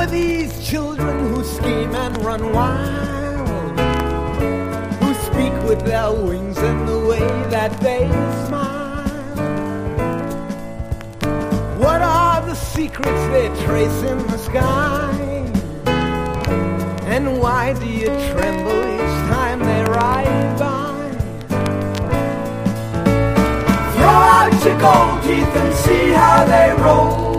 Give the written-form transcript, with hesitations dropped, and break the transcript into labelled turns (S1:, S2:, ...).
S1: are these children who scheme and run wild, who speak with their wings in the way that they smile? What are the secrets they trace in the sky? And why do you tremble each time they ride by? Throw out your gold teeth and see how they roll.